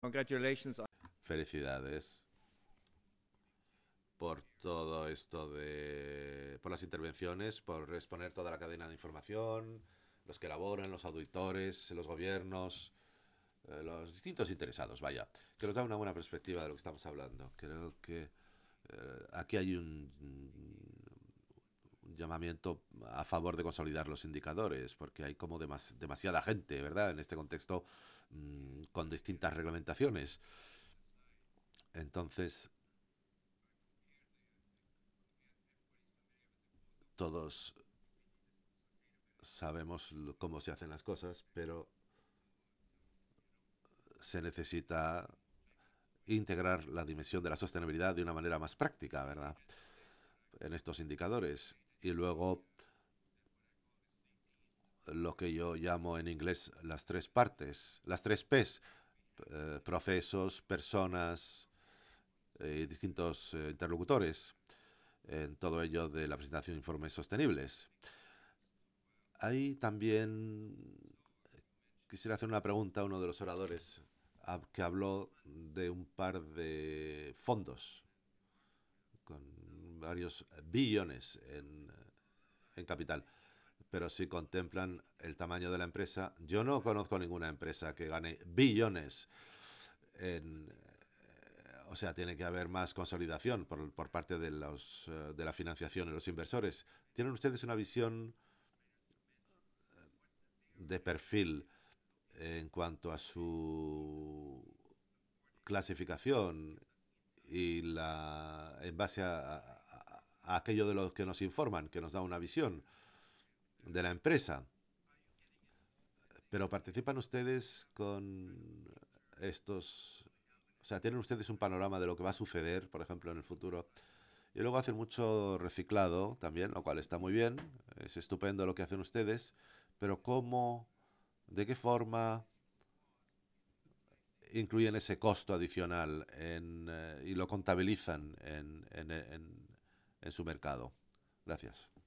Congratulations on Felicidades por todo esto por las intervenciones, por exponer toda la cadena de información, los que elaboran, los auditores, los gobiernos, los distintos interesados, vaya, que nos da una buena perspectiva de lo que estamos hablando. Creo que aquí hay un llamamiento a favor de consolidar los indicadores, porque hay como demasiada gente, ¿verdad? En este contexto, con distintas reglamentaciones. Entonces, todos sabemos cómo se hacen las cosas, pero se necesita integrar la dimensión de la sostenibilidad de una manera más práctica, ¿verdad? En estos indicadores. Y luego lo que yo llamo en inglés las tres partes, las tres P's, procesos, personas y distintos interlocutores, en todo ello de la presentación de informes sostenibles. Hay también, quisiera hacer una pregunta a uno de los oradores que habló de un par de fondos con varios billones en capital. Pero si contemplan el tamaño de la empresa, yo no conozco ninguna empresa que gane billones o sea, tiene que haber más consolidación por parte de la financiación y los inversores. ¿Tienen ustedes una visión de perfil en cuanto a su clasificación y en base a aquello de lo que nos informan, que nos da una visión de la empresa? Pero participan ustedes con estos, o sea, tienen ustedes un panorama de lo que va a suceder, por ejemplo, en el futuro. Y luego hacen mucho reciclado también, lo cual está muy bien, es estupendo lo que hacen ustedes, pero ¿cómo, de qué forma incluyen ese costo adicional y lo contabilizan en su mercado? Gracias.